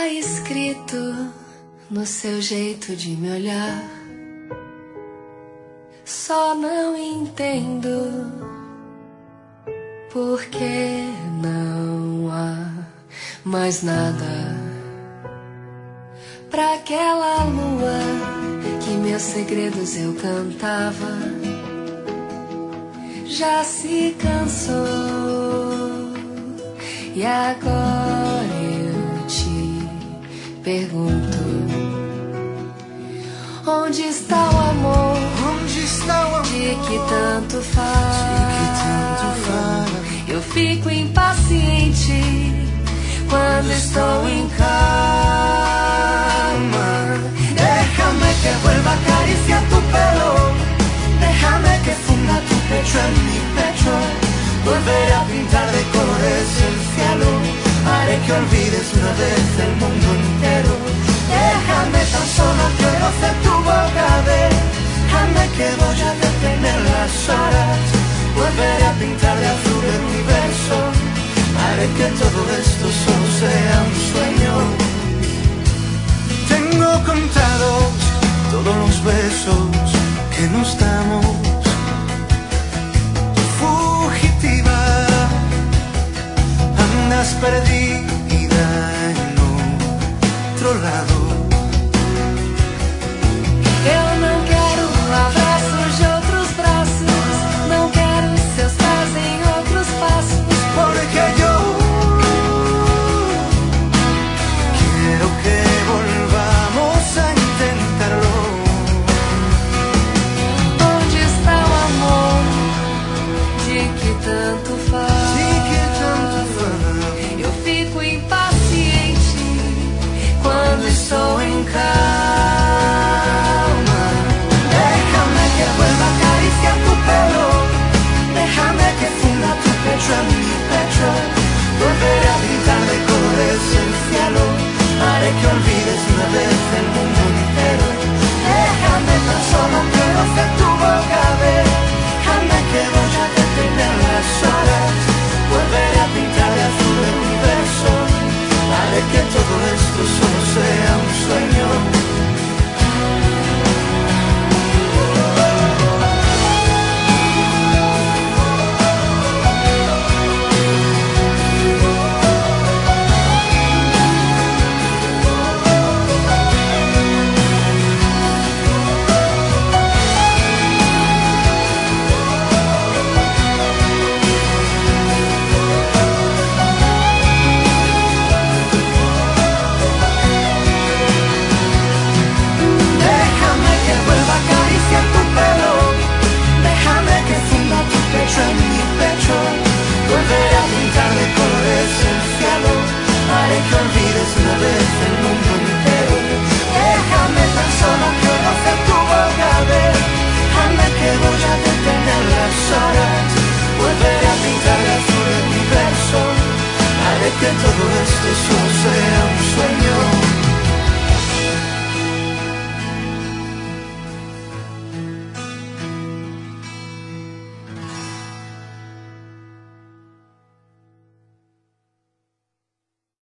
Tá escrito no seu jeito de me olhar. Só não entendo por que não há mais nada pra aquela lua que meus segredos eu cantava. Já se cansou e agora eu te pergunto: onde está o amor? Onde está o amor? De que tanto fala? Eu fico impaciente quando estou em calma. Déjame que vuelva a acariciar tu pelo, déjame que funda tu pecho en mi pecho. Volveré a pintar de colores el cielo, haré que olvides una vez el mundo entero. Déjame tan solo que roce tu boca, déjame que voy a detener las horas. Volveré a pintar de azul el universo, haré que todo esto solo sea un sueño. Tengo contados todos los besos que nos damos. Fugitiva, andas perdida.